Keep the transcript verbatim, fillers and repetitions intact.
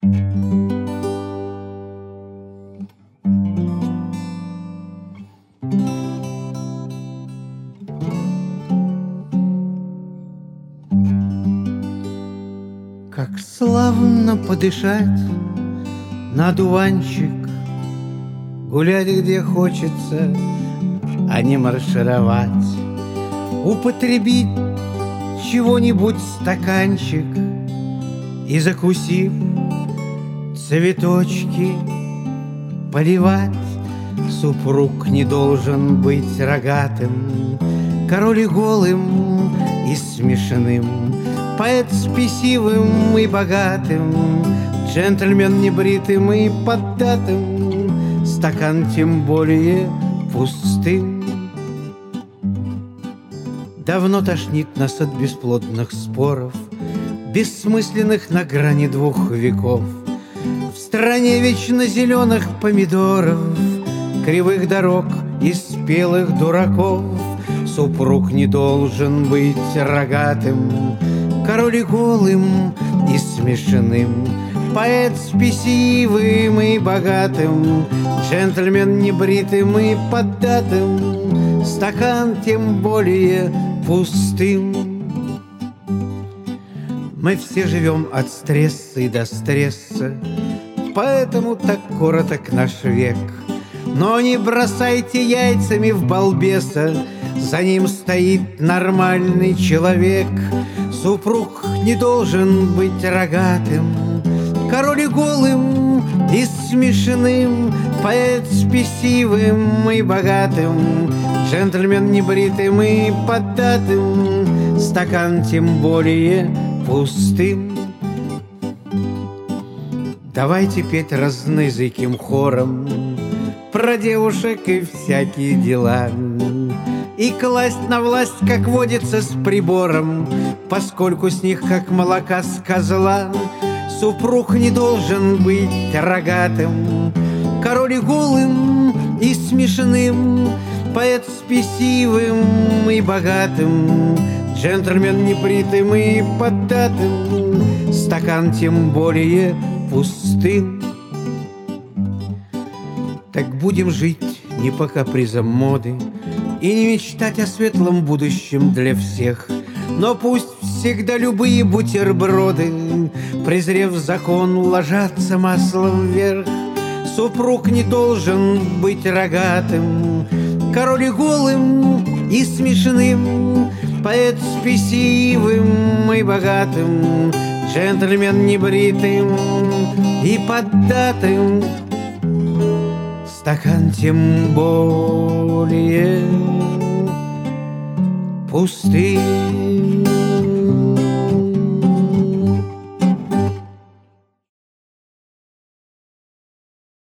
Как славно подышать на дуванчик, гулять где хочется, а не маршировать, употребить чего-нибудь стаканчик и, закусив, цветочки поливать. Супруг не должен быть рогатым, король и голым и смешным, поэт спесивым и богатым, джентльмен небритым и поддатым, стакан тем более пустым. Давно тошнит нас от бесплодных споров, бессмысленных на грани двух веков. В стране вечно зеленых помидоров, кривых дорог и спелых дураков. Супруг не должен быть рогатым, король и голым и смешным, поэт спесивым и богатым, джентльмен небритым и поддатым, стакан тем более пустым. Мы все живем от стресса и до стресса, поэтому так короток наш век. Но не бросайте яйцами в балбеса, за ним стоит нормальный человек. Супруг не должен быть рогатым, король и голым и смешным, поэт спесивым и богатым, джентльмен небритым и поддатым, стакан тем более пустым. Давайте петь разнызыким хором про девушек и всякие дела, и класть на власть, как водится, с прибором, поскольку с них, как молока с козла. Супруг не должен быть рогатым, король и голым и смешным, поэт спесивым и богатым, джентльмен небритым и поддатым, стакан тем более пустым. Так будем жить не по капризам моды и не мечтать о светлом будущем для всех, но пусть всегда любые бутерброды, презрев закон, ложатся маслом вверх. Супруг не должен быть рогатым, король и голым и смешным, поэт спесивым и богатым, джентльмен небритым и поддатым, стакан тем более пустым.